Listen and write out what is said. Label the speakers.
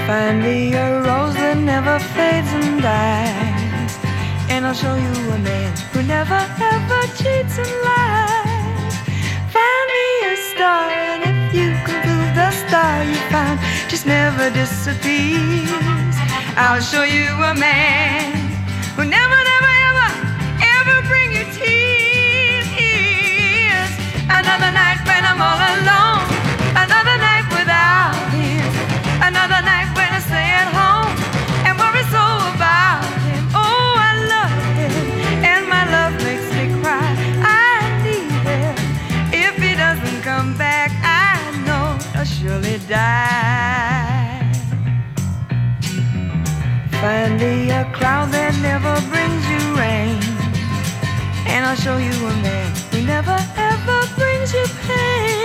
Speaker 1: Find me a rose that never fades and dies, and I'll show you a man who never ever cheats and lies. Find me a star, and if you can prove the star you find just never disappears, I'll show you a man who never, never, ever, ever bring you tears. Another night when I'm all alone, another night without him, another night when I stay at home and worry so about him. Oh, I love him, and my love makes me cry. I need him. If he doesn't come back, I know I'll surely die. Find me a cloud that never brings you rain, and I'll show you a man who never ever brings you pain.